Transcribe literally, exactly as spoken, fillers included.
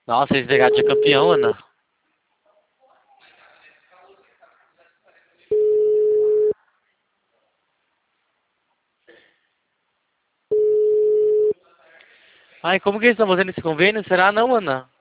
Nossa, esse legado é campeão, Ana. Ai, como que eles estão fazendo esse convênio? Será não, Ana?